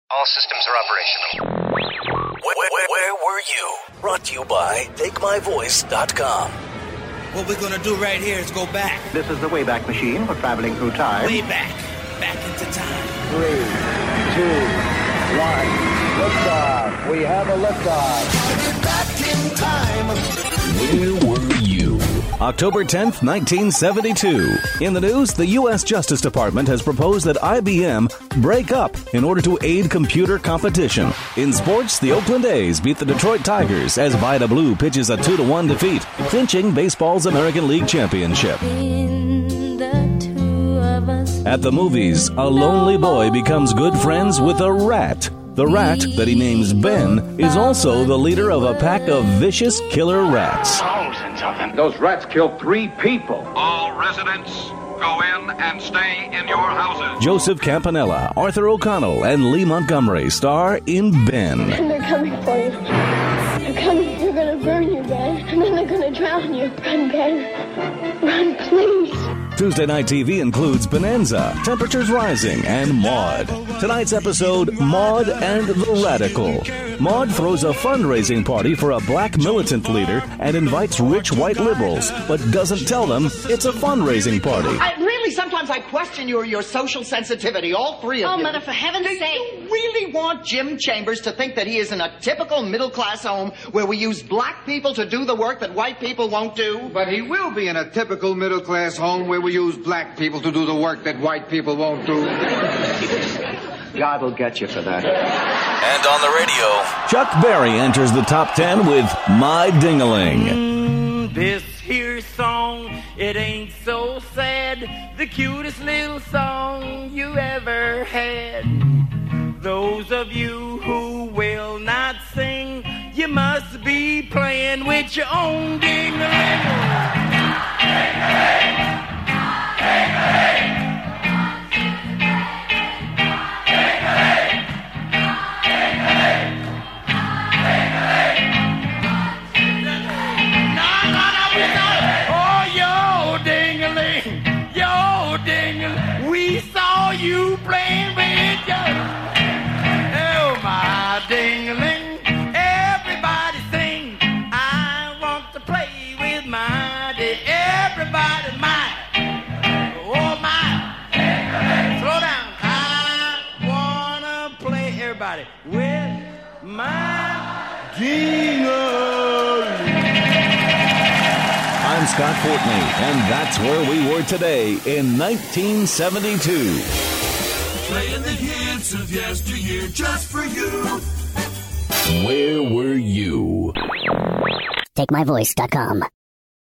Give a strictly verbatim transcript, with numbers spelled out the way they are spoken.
All systems are operational. Where, where, where were you? Brought to you by take my voice dot com. What we're gonna do right here is go back. This is the Wayback Machine for traveling through time. Way back. Back into time. Three, two, one. Liftoff. We have a liftoff. Back in time. Where were you? October tenth, nineteen seventy-two. In the news, the U S Justice Department has proposed that I B M break up in order to aid computer competition. In sports, the Oakland A's beat the Detroit Tigers as Vida Blue pitches a two to one defeat, clinching baseball's American League Championship. At the movies, a lonely boy becomes good friends with a rat. The rat, that he names Ben, is also the leader of a pack of vicious killer rats. Thousands of them. Those rats killed three people. All residents, go in and stay in your houses. Joseph Campanella, Arthur O'Connell, and Lee Montgomery star in Ben. And they're coming for you. They're coming. They're going to burn you, Ben. And then they're going to drown you. Run, Ben. Run, please. Tuesday Night T V includes Bonanza, Temperatures Rising, and Maude. Tonight's episode, Maude and the Radical. Maude throws a fundraising party for a black militant leader and invites rich white liberals, but doesn't tell them it's a fundraising party. I really, sometimes I question your, your social sensitivity, all three of Oh, you. Mother, for heaven's Do sake. you really want Jim Chambers to think that he is in a typical middle-class home where we use black people to do the work that white people won't do? But he will be in a typical middle-class home where we use black people to do the work that white people won't do. God will get you for that. And on the radio, Chuck Berry enters the top ten with My Ding-a-Ling. Mm, this here song, it ain't so sad. The cutest little song you ever had. Those of you who will not sing, you must be playing with your own ding-a-ling. Ding-a-ling. Ding-a-ling. We saw you playing with your, oh my ding-a-ling. Everybody sing, I want to play with my ding. Everybody mine, oh my ding-a-ling. Slow down, I wanna play, everybody, with my ding-a-ling. I'm Scott Fortney, and that's where we were today in nineteen seventy-two. playing the hits of yesteryear just for you. Where were you? take my voice dot com